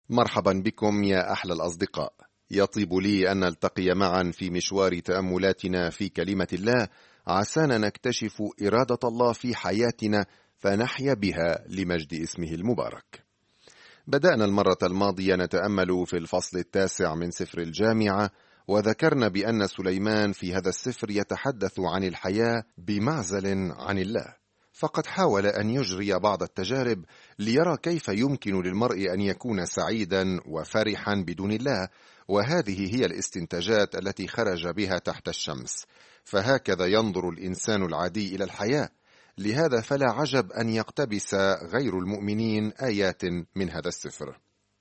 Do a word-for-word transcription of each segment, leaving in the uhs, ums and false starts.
مرحبا بكم يا أحلى الأصدقاء. يطيب لي أن نلتقي معا في مشوار تأملاتنا في كلمة الله، عسانا نكتشف إرادة الله في حياتنا فنحيا بها لمجد اسمه المبارك. بدأنا المرة الماضية نتأمل في الفصل التاسع من سفر الجامعة، وذكرنا بأن سليمان في هذا السفر يتحدث عن الحياة بمعزل عن الله، فقد حاول أن يجري بعض التجارب ليرى كيف يمكن للمرء أن يكون سعيدا وفرحا بدون الله، وهذه هي الاستنتاجات التي خرج بها تحت الشمس. فهكذا ينظر الإنسان العادي إلى الحياة، لهذا فلا عجب أن يقتبس غير المؤمنين آيات من هذا السفر.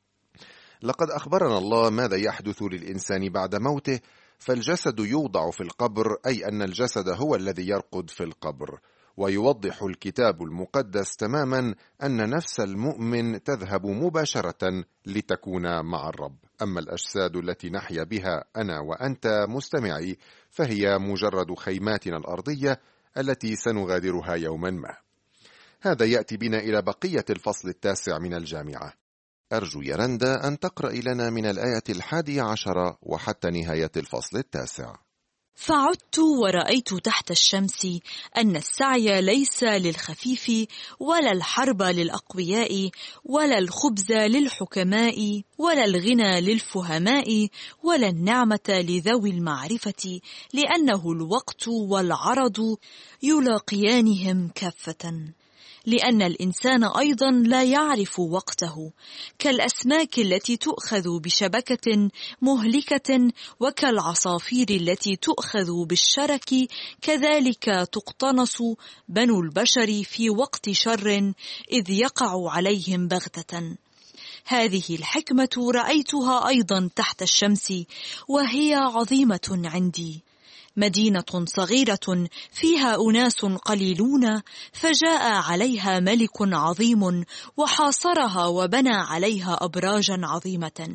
لقد أخبرنا الله ماذا يحدث للإنسان بعد موته، فالجسد يوضع في القبر، أي أن الجسد هو الذي يرقد في القبر. ويوضح الكتاب المقدس تماما أن نفس المؤمن تذهب مباشرة لتكون مع الرب، أما الأجساد التي نحيا بها أنا وأنت مستمعي فهي مجرد خيماتنا الأرضية التي سنغادرها يوما ما. هذا يأتي بنا إلى بقية الفصل التاسع من الجامعة. أرجو يا رندا أن تقرأ لنا من الآية الحادية عشرة وحتى نهاية الفصل التاسع. فعدت ورأيت تحت الشمس أن السعي ليس للخفيف، ولا الحرب للأقوياء، ولا الخبز للحكماء، ولا الغنى للفهماء، ولا النعمة لذوي المعرفة، لأنه الوقت والعرض يلاقيانهم كافة. لأن الإنسان أيضا لا يعرف وقته، كالأسماك التي تؤخذ بشبكة مهلكة، وكالعصافير التي تؤخذ بالشرك، كذلك تقتنص بنو البشر في وقت شر إذ يقع عليهم بغتة. هذه الحكمة رأيتها أيضا تحت الشمس، وهي عظيمة عندي. مدينة صغيرة فيها أناس قليلون، فجاء عليها ملك عظيم وحاصرها وبنى عليها أبراجا عظيمة،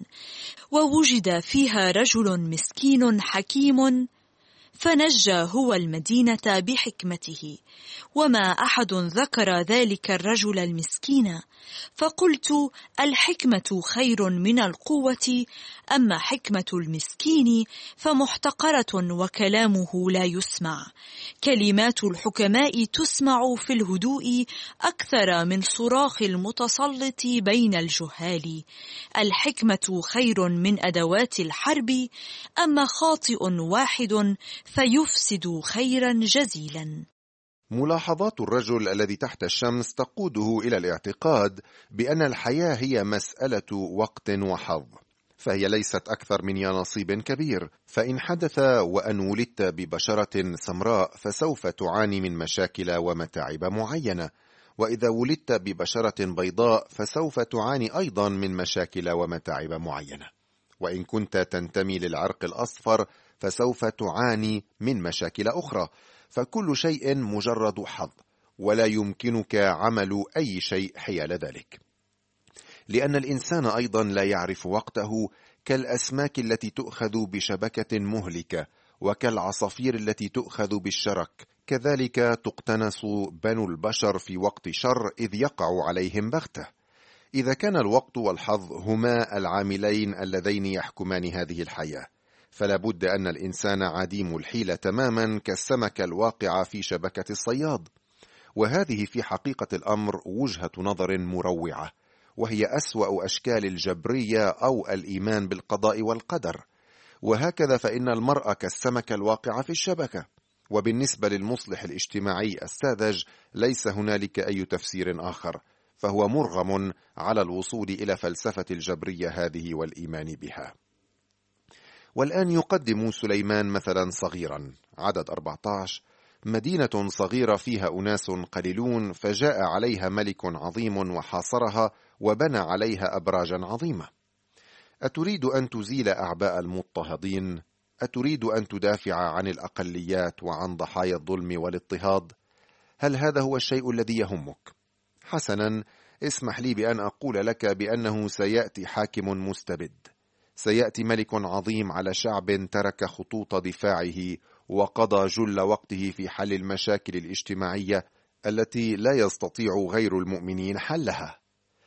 ووجد فيها رجل مسكين حكيم فنجى هو المدينة بحكمته، وما أحد ذكر ذلك الرجل المسكين. فقلت الحكمة خير من القوة، أما حكمة المسكين فمحتقرة وكلامه لا يسمع. كلمات الحكماء تسمع في الهدوء أكثر من صراخ المتسلط بين الجهال. الحكمة خير من أدوات الحرب، أما خاطئ واحد فيفسد خيرا جزيلا. ملاحظات الرجل الذي تحت الشمس تقوده إلى الاعتقاد بأن الحياة هي مسألة وقت وحظ، فهي ليست أكثر من نصيب كبير. فإن حدث وأن ولدت ببشرة سمراء فسوف تعاني من مشاكل ومتاعب معينة، وإذا ولدت ببشرة بيضاء فسوف تعاني أيضا من مشاكل ومتاعب معينة، وإن كنت تنتمي للعرق الأصفر فسوف تعاني من مشاكل أخرى. فكل شيء مجرد حظ، ولا يمكنك عمل أي شيء حيال ذلك، لأن الإنسان أيضا لا يعرف وقته، كالأسماك التي تؤخذ بشبكة مهلكة، وكالعصافير التي تؤخذ بالشرك، كذلك تقتنص بنو البشر في وقت شر إذ يقع عليهم بغتة. إذا كان الوقت والحظ هما العاملين اللذين يحكمان هذه الحياة، فلا بد أن الإنسان عديم الحيلة تماما كالسمكة الواقعة في شبكة الصياد. وهذه في حقيقة الأمر وجهة نظر مروعة، وهي أسوأ أشكال الجبرية أو الإيمان بالقضاء والقدر. وهكذا فإن المرأة كالسمكة الواقعة في الشبكة. وبالنسبة للمصلح الاجتماعي الساذج ليس هنالك أي تفسير آخر، فهو مرغم على الوصول إلى فلسفة الجبرية هذه والإيمان بها. والآن يقدم سليمان مثلا صغيرا، عدد أربعة عشر: مدينة صغيرة فيها أناس قليلون، فجاء عليها ملك عظيم وحاصرها وبنى عليها أبراجا عظيمة. أتريد أن تزيل أعباء المضطهدين؟ أتريد أن تدافع عن الأقليات وعن ضحايا الظلم والاضطهاد؟ هل هذا هو الشيء الذي يهمك؟ حسنا، اسمح لي بأن أقول لك بأنه سيأتي حاكم مستبد، سيأتي ملك عظيم على شعب ترك خطوط دفاعه وقضى جل وقته في حل المشاكل الاجتماعية التي لا يستطيع غير المؤمنين حلها.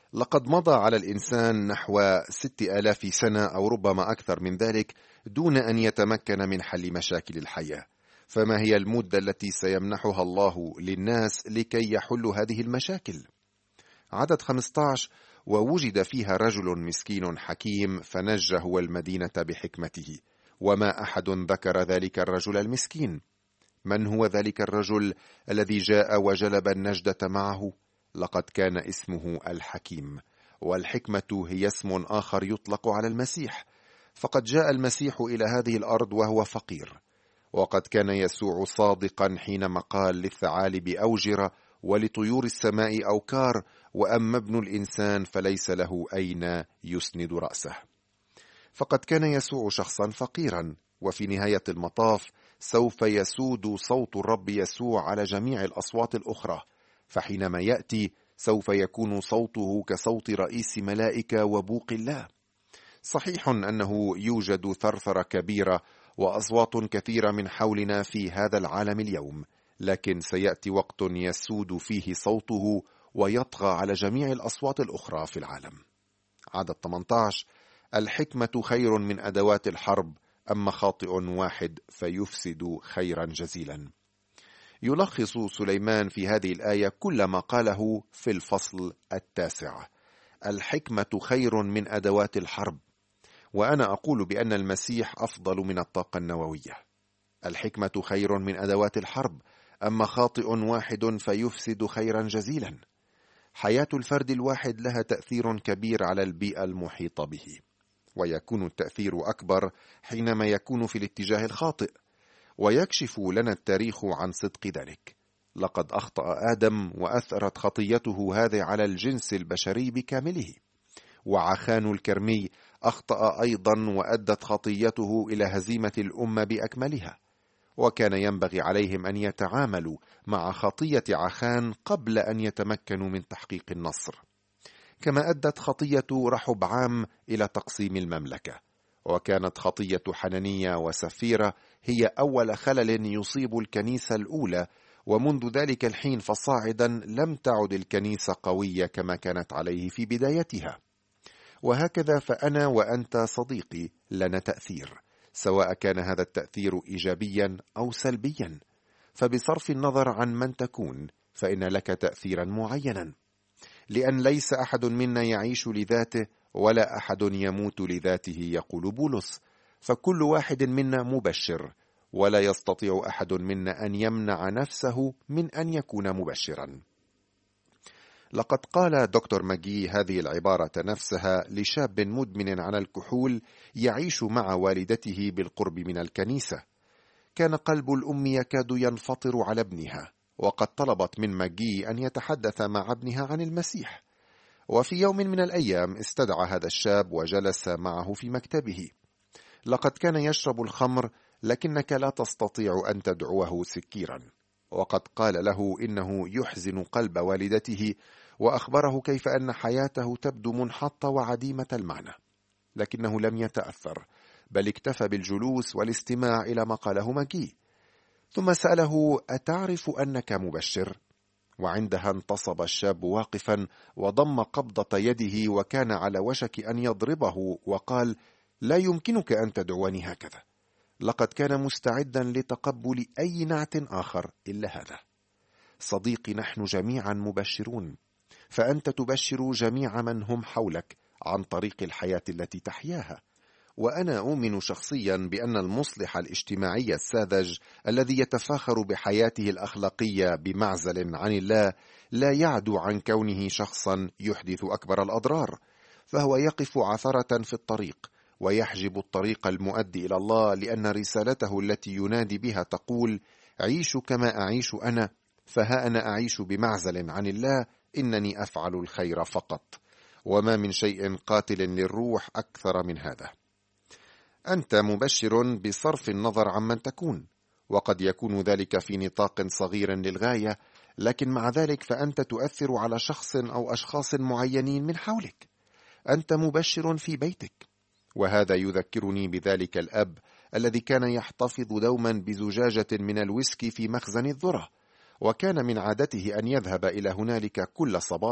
لقد مضى على الإنسان نحو ست آلاف سنة أو ربما أكثر من ذلك دون أن يتمكن من حل مشاكل الحياة، فما هي المدة التي سيمنحها الله للناس لكي يحلوا هذه المشاكل؟ عدد خمسة عشر: ووجد فيها رجل مسكين حكيم فنجى هو المدينة بحكمته، وما أحد ذكر ذلك الرجل المسكين. من هو ذلك الرجل الذي جاء وجلب النجدة معه؟ لقد كان اسمه الحكيم، والحكمة هي اسم آخر يطلق على المسيح، فقد جاء المسيح إلى هذه الأرض وهو فقير، وقد كان يسوع صادقا حينما قال للثعالب أوجر ولطيور السماء أوكار، وأما ابن الإنسان فليس له أين يسند رأسه. فقد كان يسوع شخصا فقيرا، وفي نهاية المطاف سوف يسود صوت الرب يسوع على جميع الأصوات الأخرى، فحينما يأتي سوف يكون صوته كصوت رئيس ملائكة وبوق الله. صحيح أنه يوجد ثرثرة كبيرة وأصوات كثيرة من حولنا في هذا العالم اليوم، لكن سيأتي وقت يسود فيه صوته ويطغى على جميع الأصوات الأخرى في العالم. عدد ثمانية عشر: الحكمة خير من أدوات الحرب، أما خاطئ واحد فيفسد خيرا جزيلا. يلخص سليمان في هذه الآية كل ما قاله في الفصل التاسع: الحكمة خير من أدوات الحرب. وأنا أقول بأن المسيح أفضل من الطاقة النووية. الحكمة خير من أدوات الحرب، أما خاطئ واحد فيفسد خيرا جزيلا. حياة الفرد الواحد لها تأثير كبير على البيئة المحيطة به، ويكون التأثير أكبر حينما يكون في الاتجاه الخاطئ، ويكشف لنا التاريخ عن صدق ذلك. لقد أخطأ آدم وأثرت خطيته هذه على الجنس البشري بكامله، وعخان الكرمي أخطأ أيضا وأدت خطيته إلى هزيمة الأمة بأكملها، وكان ينبغي عليهم أن يتعاملوا مع خطية عخان قبل أن يتمكنوا من تحقيق النصر، كما أدت خطية رحبعام إلى تقسيم المملكة، وكانت خطية حنانية وسفيرة هي أول خلل يصيب الكنيسة الأولى، ومنذ ذلك الحين فصاعدا لم تعد الكنيسة قوية كما كانت عليه في بدايتها. وهكذا فأنا وأنت صديقي لنا تأثير، سواء كان هذا التأثير إيجابيا أو سلبيا، فبصرف النظر عن من تكون فإن لك تأثيرا معينا، لأن ليس أحد منا يعيش لذاته ولا أحد يموت لذاته، يقول بولس، فكل واحد منا مبشر، ولا يستطيع أحد منا أن يمنع نفسه من أن يكون مبشرا. لقد قال دكتور ماجي هذه العبارة نفسها لشاب مدمن على الكحول يعيش مع والدته بالقرب من الكنيسة. كان قلب الأم يكاد ينفطر على ابنها، وقد طلبت من ماجي أن يتحدث مع ابنها عن المسيح. وفي يوم من الأيام استدعى هذا الشاب وجلس معه في مكتبه. لقد كان يشرب الخمر، لكنك لا تستطيع أن تدعوه سكيرا. وقد قال له إنه يحزن قلب والدته، وأخبره كيف أن حياته تبدو منحطة وعديمة المعنى، لكنه لم يتأثر، بل اكتفى بالجلوس والاستماع إلى ما قاله ماجي. ثم سأله: أتعرف أنك مبشر؟ وعندها انتصب الشاب واقفا وضم قبضة يده، وكان على وشك أن يضربه، وقال: لا يمكنك أن تدعوني هكذا. لقد كان مستعدا لتقبل أي نعت آخر إلا هذا. صديقي، نحن جميعا مبشرون، فأنت تبشر جميع من هم حولك عن طريق الحياة التي تحياها. وأنا أؤمن شخصيا بأن المصلح الاجتماعي الساذج الذي يتفاخر بحياته الأخلاقية بمعزل عن الله لا يعدو عن كونه شخصا يحدث أكبر الأضرار، فهو يقف عثرة في الطريق ويحجب الطريق المؤدي إلى الله، لأن رسالته التي ينادي بها تقول: عيشوا كما أعيش أنا، فها أنا أعيش بمعزل عن الله، إنني أفعل الخير فقط، وما من شيء قاتل للروح أكثر من هذا. أنت مبشر بصرف النظر عمن تكون، وقد يكون ذلك في نطاق صغير للغاية، لكن مع ذلك فأنت تؤثر على شخص أو أشخاص معينين من حولك. أنت مبشر في بيتك، وهذا يذكرني بذلك الأب الذي كان يحتفظ دوما بزجاجة من الويسكي في مخزن الذرة، وكان من عادته أن يذهب إلى هنالك كل صباح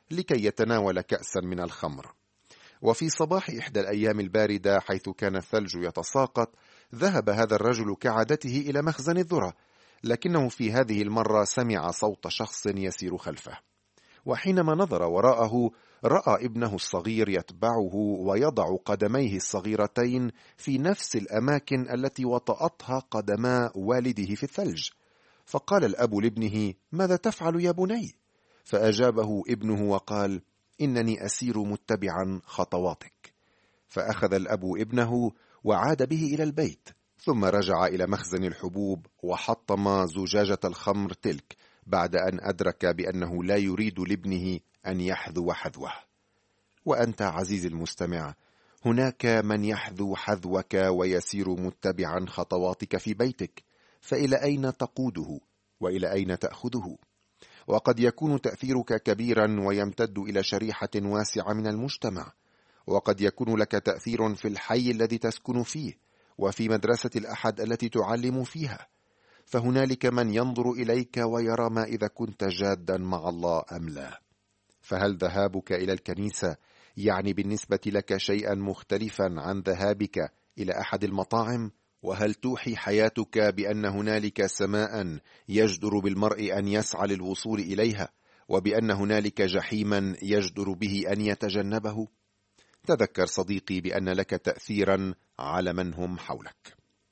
لكي يتناول كأسا من الخمر. وفي صباح إحدى الأيام الباردة حيث كان الثلج يتساقط، ذهب هذا الرجل كعادته إلى مخزن الذرة، لكنه في هذه المرة سمع صوت شخص يسير خلفه، وحينما نظر وراءه رأى ابنه الصغير يتبعه ويضع قدميه الصغيرتين في نفس الأماكن التي وطأتها قدما والده في الثلج. فقال الأب لابنه: ماذا تفعل يا بني؟ فأجابه ابنه وقال: إنني أسير متبعا خطواتك. فأخذ الأب ابنه وعاد به إلى البيت، ثم رجع إلى مخزن الحبوب وحطم زجاجة الخمر تلك، بعد أن أدرك بأنه لا يريد لابنه أن يحذو حذوه. وأنت عزيزي المستمع، هناك من يحذو حذوك ويسير متبعا خطواتك في بيتك، فإلى أين تقوده وإلى أين تأخذه؟ وقد يكون تأثيرك كبيرا ويمتد إلى شريحة واسعة من المجتمع، وقد يكون لك تأثير في الحي الذي تسكن فيه وفي مدرسة الأحد التي تعلم فيها. فهنالك من ينظر إليك ويرى ما إذا كنت جادا مع الله أم لا. فهل ذهابك إلى الكنيسة يعني بالنسبة لك شيئا مختلفا عن ذهابك إلى أحد المطاعم؟ وهل توحي حياتك بأن هنالك سماء يجدر بالمرء أن يسعى للوصول إليها، وبأن هنالك جحيما يجدر به أن يتجنبه؟ تذكر صديقي بأن لك تأثيرا على من هم حولك.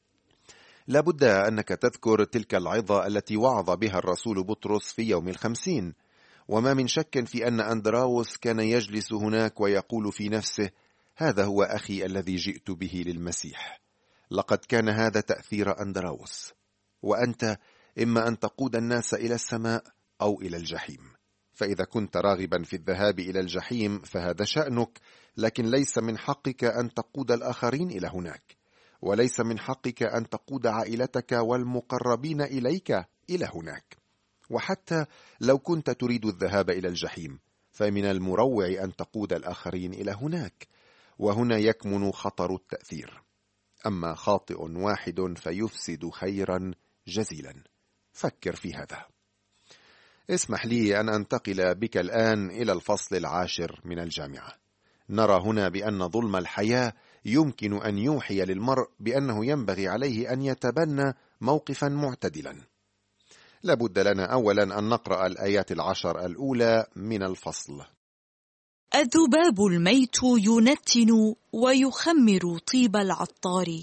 لابد أنك تذكر تلك العظة التي وعظ بها الرسول بطرس في يوم الخمسين، وما من شك في أن أندراوس كان يجلس هناك ويقول في نفسه: هذا هو أخي الذي جئت به للمسيح. لقد كان هذا تأثير أندراوس. وأنت إما أن تقود الناس إلى السماء أو إلى الجحيم. فإذا كنت راغبا في الذهاب إلى الجحيم فهذا شأنك، لكن ليس من حقك أن تقود الآخرين إلى هناك، وليس من حقك أن تقود عائلتك والمقربين إليك إلى هناك. وحتى لو كنت تريد الذهاب إلى الجحيم فمن المروع أن تقود الآخرين إلى هناك، وهنا يكمن خطر التأثير. أما خاطئ واحد فيفسد خيرا جزيلا. فكر في هذا. اسمح لي أن أنتقل بك الآن إلى الفصل العاشر من الجامعة. نرى هنا بأن ظلم الحياة يمكن أن يوحي للمرء بأنه ينبغي عليه أن يتبنى موقفا معتدلا. لابد لنا أولا أن نقرأ الآيات العشر الأولى من الفصل. الذباب الميت ينتن ويخمر طيب العطار،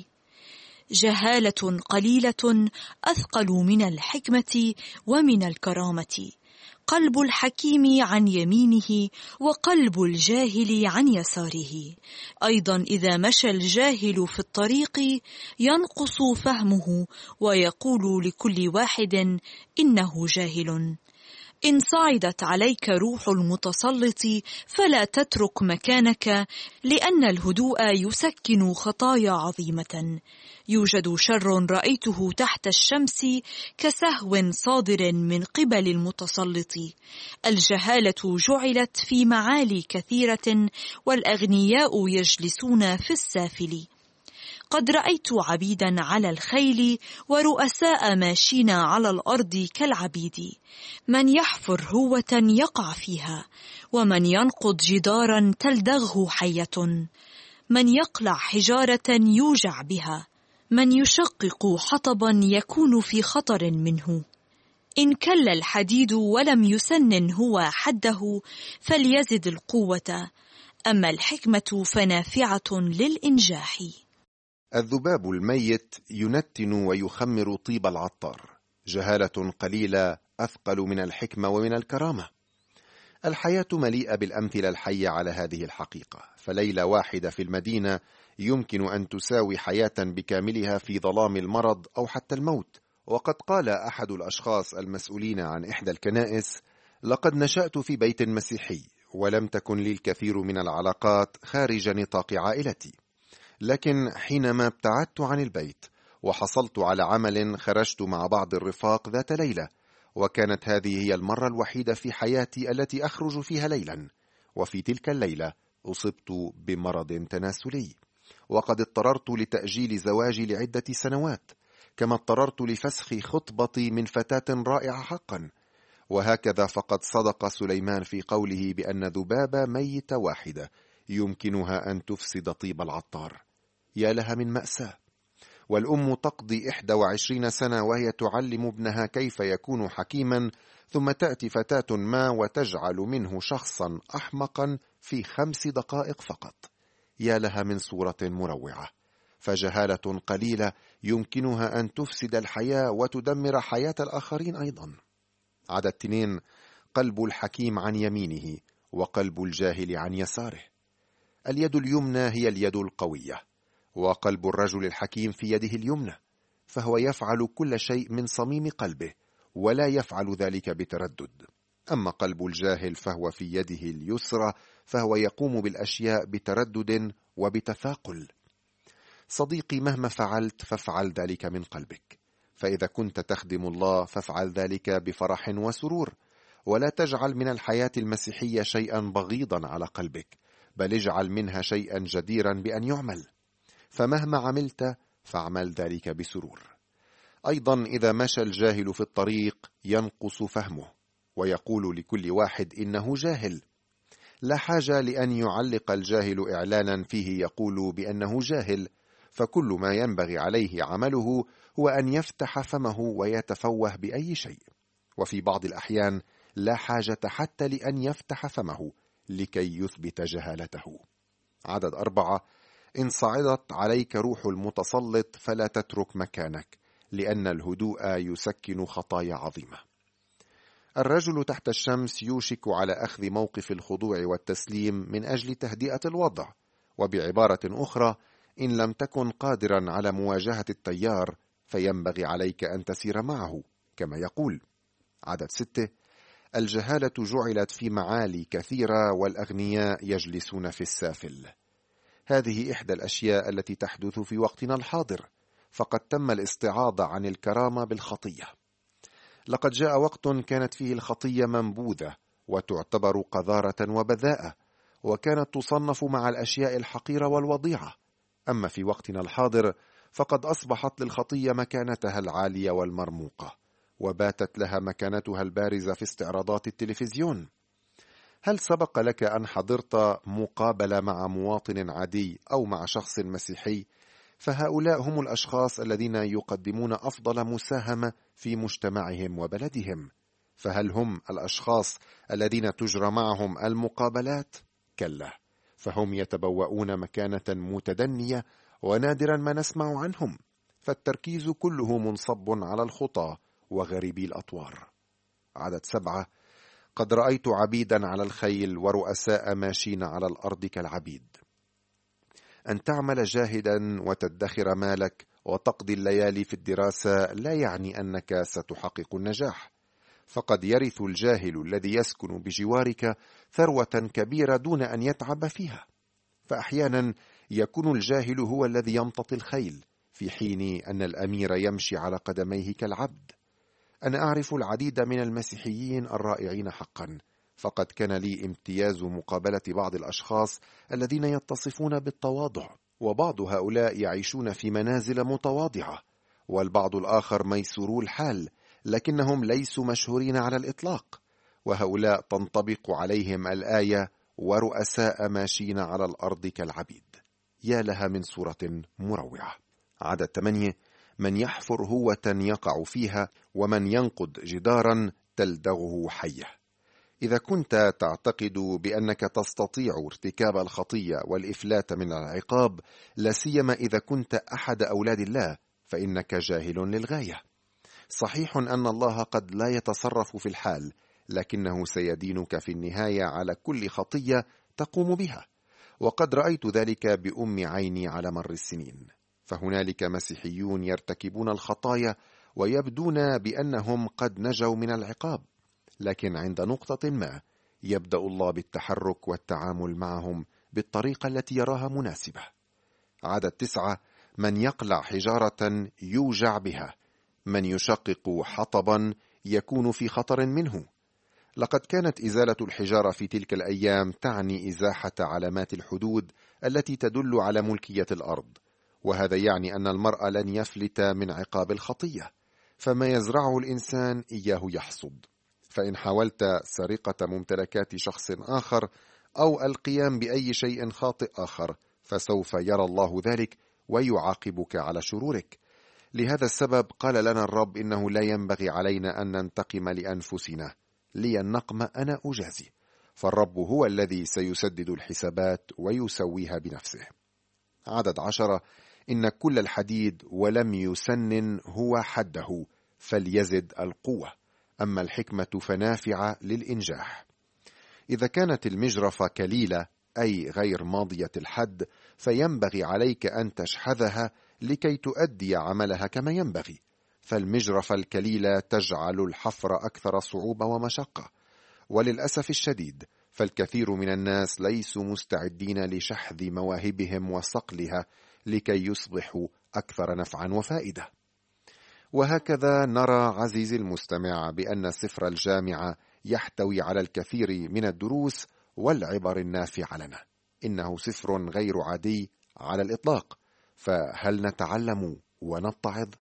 جهالة قليلة أثقل من الحكمة ومن الكرامة. قلب الحكيم عن يمينه وقلب الجاهل عن يساره. أيضا إذا مشى الجاهل في الطريق ينقص فهمه ويقول لكل واحد إنه جاهل. إن صعدت عليك روح المتسلط فلا تترك مكانك، لأن الهدوء يسكن خطايا عظيمة. يوجد شر رأيته تحت الشمس كسهو صادر من قبل المتسلط. الجهالة جعلت في معالي كثيرة، والأغنياء يجلسون في السافل. قد رأيت عبيدا على الخيل ورؤساء ماشين على الأرض كالعبيد. من يحفر هوة يقع فيها، ومن ينقض جدارا تلدغه حية. من يقلع حجارة يوجع بها، من يشقق حطبا يكون في خطر منه. إن كل الحديد ولم يسنن هو حده فليزد القوة، أما الحكمة فنافعة للإنجاح. الذباب الميت ينتن ويخمر طيب العطار، جهالة قليلة أثقل من الحكمة ومن الكرامة. الحياة مليئة بالأمثلة الحية على هذه الحقيقة، فليلة واحدة في المدينة يمكن أن تساوي حياة بكاملها في ظلام المرض أو حتى الموت. وقد قال أحد الأشخاص المسؤولين عن إحدى الكنائس: لقد نشأت في بيت مسيحي، ولم تكن لي الكثير من العلاقات خارج نطاق عائلتي، لكن حينما ابتعدت عن البيت وحصلت على عمل خرجت مع بعض الرفاق ذات ليلة، وكانت هذه هي المرة الوحيدة في حياتي التي أخرج فيها ليلا. وفي تلك الليلة أصبت بمرض تناسلي، وقد اضطررت لتأجيل زواجي لعدة سنوات، كما اضطررت لفسخ خطبتي من فتاة رائعة حقا. وهكذا فقد صدق سليمان في قوله بأن ذبابة ميتة واحدة يمكنها أن تفسد طيب العطار. يا لها من مأساة. والأم تقضي إحدى وعشرين سنة وهي تعلم ابنها كيف يكون حكيما، ثم تأتي فتاة ما وتجعل منه شخصا أحمقا في خمس دقائق فقط. يا لها من صورة مروعة. فجهالة قليلة يمكنها أن تفسد الحياة وتدمر حياة الآخرين أيضا. عدد اثنين: قلب الحكيم عن يمينه وقلب الجاهل عن يساره. اليد اليمنى هي اليد القوية، وقلب الرجل الحكيم في يده اليمنى، فهو يفعل كل شيء من صميم قلبه ولا يفعل ذلك بتردد. أما قلب الجاهل فهو في يده اليسرى، فهو يقوم بالأشياء بتردد وبتثاقل. صديقي، مهما فعلت فافعل ذلك من قلبك، فإذا كنت تخدم الله فافعل ذلك بفرح وسرور، ولا تجعل من الحياة المسيحية شيئا بغيضا على قلبك، بل اجعل منها شيئا جديرا بأن يعمل. فمهما عملت فاعمل ذلك بسرور. أيضا إذا مشى الجاهل في الطريق ينقص فهمه، ويقول لكل واحد إنه جاهل. لا حاجة لأن يعلق الجاهل إعلانا فيه يقول بأنه جاهل، فكل ما ينبغي عليه عمله هو أن يفتح فمه ويتفوه بأي شيء. وفي بعض الأحيان لا حاجة حتى لأن يفتح فمه لكي يثبت جهالته. عدد أربعة: إن صعدت عليك روح المتسلط فلا تترك مكانك، لأن الهدوء يسكن خطايا عظيمة. الرجل تحت الشمس يوشك على أخذ موقف الخضوع والتسليم من أجل تهدئة الوضع، وبعبارة أخرى، إن لم تكن قادرا على مواجهة التيار فينبغي عليك أن تسير معه كما يقول. عدد ستة: الجهالة جعلت في معالي كثيرة والأغنياء يجلسون في السافل. هذه إحدى الأشياء التي تحدث في وقتنا الحاضر، فقد تم الاستعاضة عن الكرامة بالخطية. لقد جاء وقت كانت فيه الخطية منبوذة وتعتبر قذارة وبذاءة، وكانت تصنف مع الأشياء الحقيرة والوضيعة. أما في وقتنا الحاضر فقد أصبحت للخطية مكانتها العالية والمرموقة، وباتت لها مكانتها البارزة في استعراضات التلفزيون. هل سبق لك أن حضرت مقابلة مع مواطن عادي أو مع شخص مسيحي؟ فهؤلاء هم الأشخاص الذين يقدمون أفضل مساهمة في مجتمعهم وبلدهم. فهل هم الأشخاص الذين تجرى معهم المقابلات؟ كلا، فهم يتبوؤون مكانة متدنية، ونادرا ما نسمع عنهم، فالتركيز كله منصب على الخطى وغريبي الأطوار. عدد سبعة: قد رأيت عبيدا على الخيل ورؤساء ماشين على الأرض كالعبيد. أن تعمل جاهدا وتدخر مالك وتقضي الليالي في الدراسة لا يعني أنك ستحقق النجاح، فقد يرث الجاهل الذي يسكن بجوارك ثروة كبيرة دون أن يتعب فيها. فأحيانا يكون الجاهل هو الذي يمتطي الخيل، في حين أن الأمير يمشي على قدميه كالعبد. أنا أعرف العديد من المسيحيين الرائعين حقا، فقد كان لي امتياز مقابلة بعض الأشخاص الذين يتصفون بالتواضع، وبعض هؤلاء يعيشون في منازل متواضعة، والبعض الآخر ميسورو الحال لكنهم ليسوا مشهورين على الإطلاق، وهؤلاء تنطبق عليهم الآية ورؤساء ماشين على الأرض كالعبيد. يا لها من صورة مروعة. عدد ثمانية: من يحفر هوة يقع فيها، ومن ينقض جدارا تلدغه حية. إذا كنت تعتقد بأنك تستطيع ارتكاب الخطية والإفلات من العقاب، لا سيما إذا كنت أحد أولاد الله، فإنك جاهل للغاية. صحيح أن الله قد لا يتصرف في الحال، لكنه سيدينك في النهاية على كل خطية تقوم بها، وقد رأيت ذلك بأم عيني على مر السنين. فهنالك مسيحيون يرتكبون الخطايا ويبدون بأنهم قد نجوا من العقاب، لكن عند نقطة ما يبدأ الله بالتحرك والتعامل معهم بالطريقة التي يراها مناسبة. عدد تسعة: من يقلع حجارة يوجع بها، من يشقق حطبا يكون في خطر منه. لقد كانت إزالة الحجارة في تلك الأيام تعني إزاحة علامات الحدود التي تدل على ملكية الأرض، وهذا يعني أن المرء لن يفلت من عقاب الخطية، فما يزرعه الإنسان إياه يحصد. فإن حاولت سرقة ممتلكات شخص آخر أو القيام بأي شيء خاطئ آخر فسوف يرى الله ذلك ويعاقبك على شرورك. لهذا السبب قال لنا الرب إنه لا ينبغي علينا أن ننتقم لأنفسنا، لي النقم أنا أجازي، فالرب هو الذي سيسدد الحسابات ويسويها بنفسه. عدد عشرة: إن كل الحديد ولم يسنن هو حده فليزد القوة، أما الحكمة فنافعة للإنجاح. إذا كانت المجرفة كليلة أي غير ماضية الحد فينبغي عليك أن تشحذها لكي تؤدي عملها كما ينبغي، فالمجرفة الكليلة تجعل الحفر أكثر صعوبة ومشقة. وللأسف الشديد فالكثير من الناس ليسوا مستعدين لشحذ مواهبهم وصقلها لكي يصبحوا أكثر نفعا وفائدة. وهكذا نرى عزيزي المستمع بأن سفر الجامعة يحتوي على الكثير من الدروس والعبر النافعة لنا. إنه سفر غير عادي على الإطلاق، فهل نتعلم ونتعظ؟